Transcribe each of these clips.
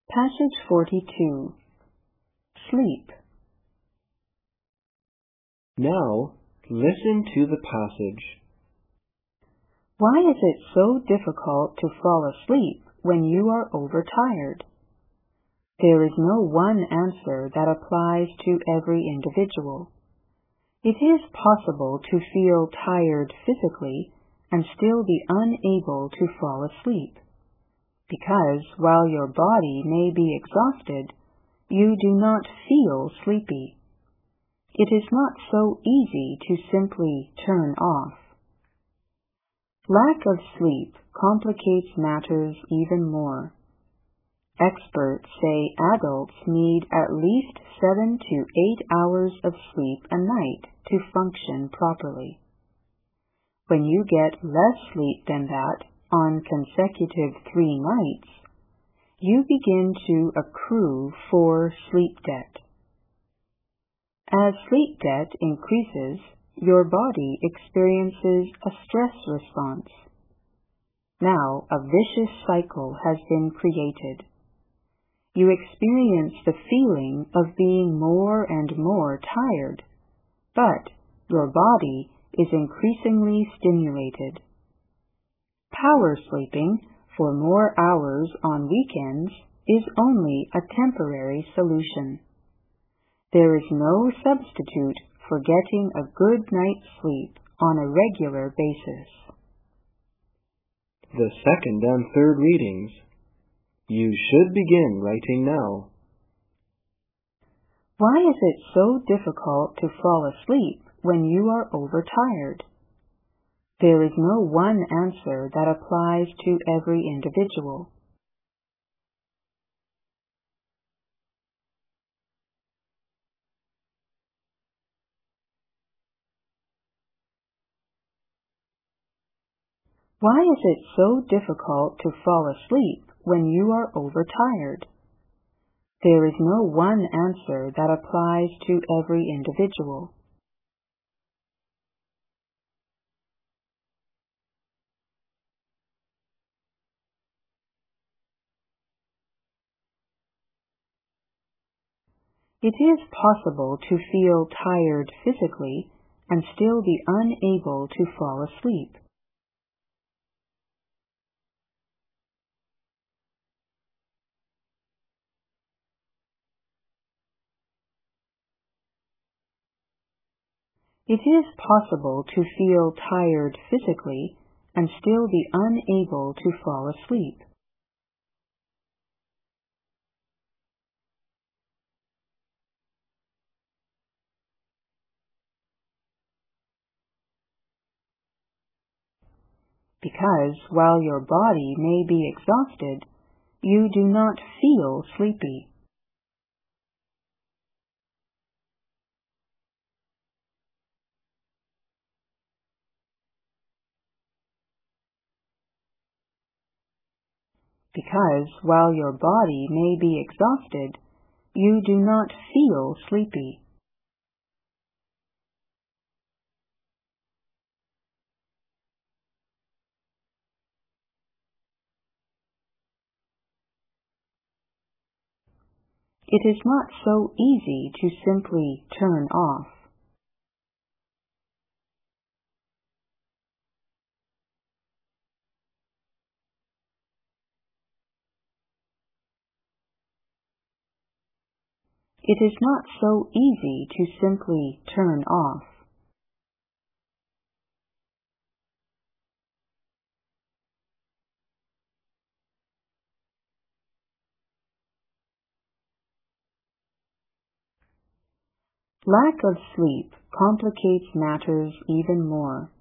Passage 42. Sleep. Now, listen to the passage. Why is it so difficult to fall asleep when you are overtired? There is no one answer that applies to every individual. It is possible to feel tired physically and still be unable to fall asleep, because while your body may be exhausted, you do not feel sleepy. It is not so easy to simply turn off. Lack of sleep complicates matters even more. Experts say adults need at least 7 to 8 hours of sleep a night to function properly. When you get less sleep than that on consecutive 3 nights, you begin to accrue for sleep debt. As sleep debt increases, your body experiences a stress response. Now a vicious cycle has been created. You experience the feeling of being more and more tired, but your body is increasingly stimulated. Power sleeping for more hours on weekends is only a temporary solution. There is no substitute for getting a good night's sleep on a regular basis. The second and third readings. You should begin writing now. Why is it so difficult to fall asleep when you are overtired? There is no one answer that applies to every individual. Why is it so difficult to fall asleep when you are overtired? There is no one answer that applies to every individual. It is possible to feel tired physically and still be unable to fall asleep. It is possible to feel tired physically and still be unable to fall asleep. Because while your body may be exhausted, you do not feel sleepy. Because while your body may be exhausted, you do not feel sleepy. It is not so easy to simply turn off. It is not so easy to simply turn off. Lack of sleep complicates matters even more.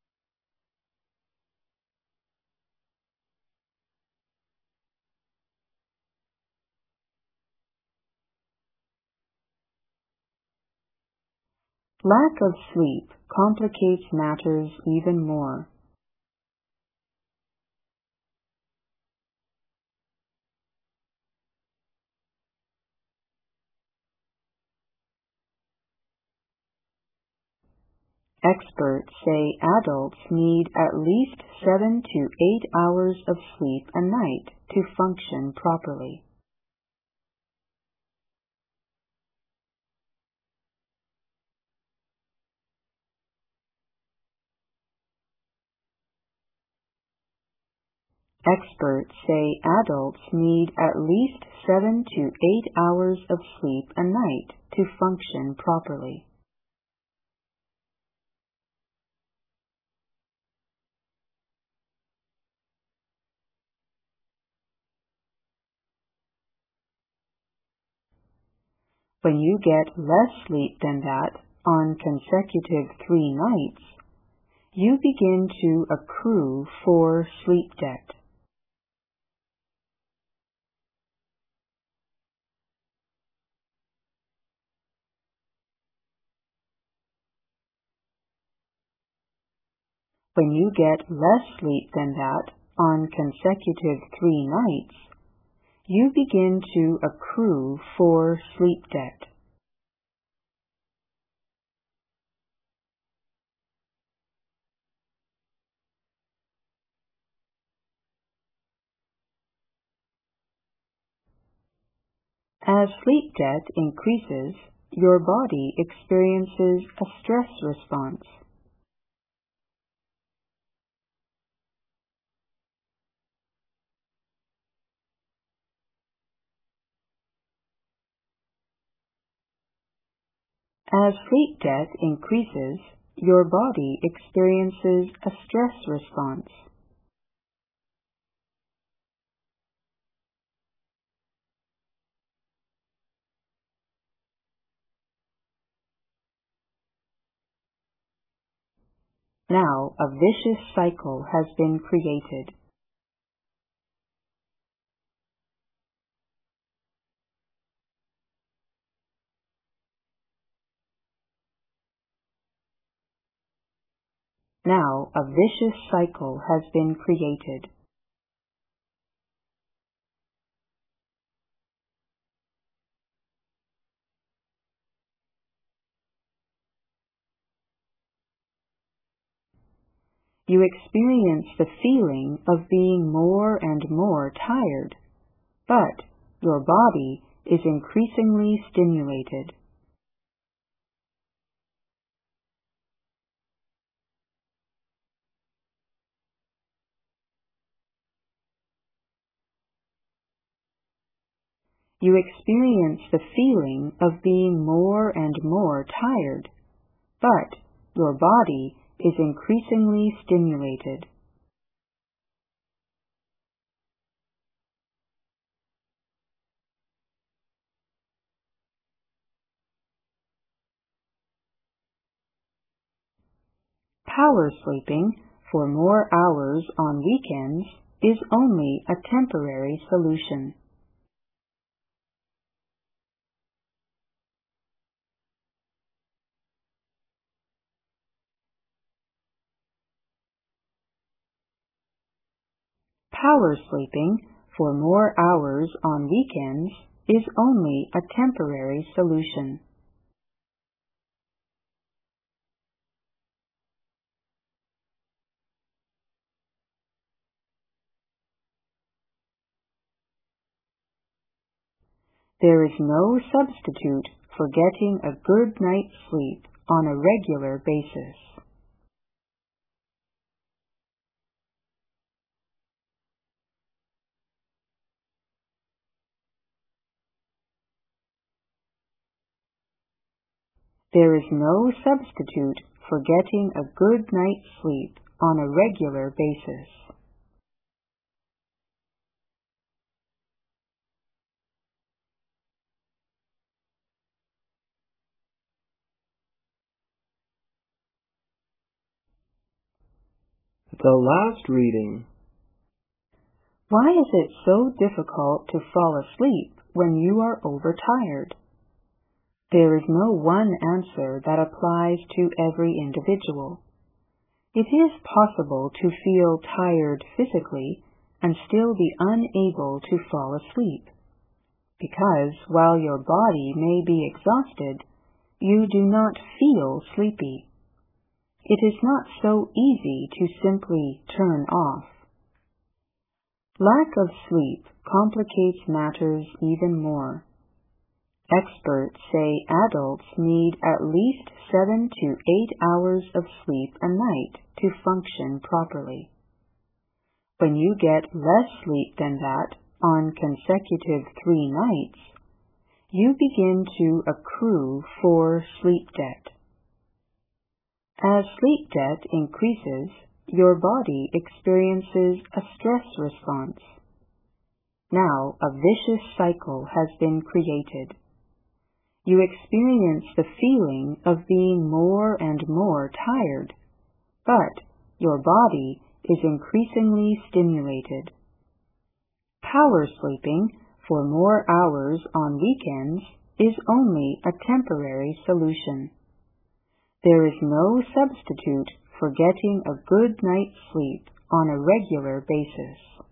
Lack of sleep complicates matters even more. Experts say adults need at least 7 to 8 hours of sleep a night to function properly. Experts say adults need at least 7 to 8 hours of sleep a night to function properly. When you get less sleep than that on consecutive 3 nights, you begin to accrue for sleep debt. When you get less sleep than that on consecutive 3 nights, you begin to accrue for sleep debt. As sleep debt increases, your body experiences a stress response. As sleep debt increases, your body experiences a stress response. Now a vicious cycle has been created. Now a vicious cycle has been created. You experience the feeling of being more and more tired, but your body is increasingly stimulated. You experience the feeling of being more and more tired, but your body is increasingly stimulated. Power sleeping for more hours on weekends is only a temporary solution. Power sleeping for more hours on weekends is only a temporary solution. There is no substitute for getting a good night's sleep on a regular basis. There is no substitute for getting a good night's sleep on a regular basis. The last reading. Why is it so difficult to fall asleep when you are overtired? There is no one answer that applies to every individual. It is possible to feel tired physically and still be unable to fall asleep, because while your body may be exhausted, you do not feel sleepy. It is not so easy to simply turn off. Lack of sleep complicates matters even more. Experts say adults need at least 7 to 8 hours of sleep a night to function properly. When you get less sleep than that on consecutive 3 nights, you begin to accrue for sleep debt. As sleep debt increases, your body experiences a stress response. Now a vicious cycle has been created. You experience the feeling of being more and more tired, but your body is increasingly stimulated. Power sleeping for more hours on weekends is only a temporary solution. There is no substitute for getting a good night's sleep on a regular basis.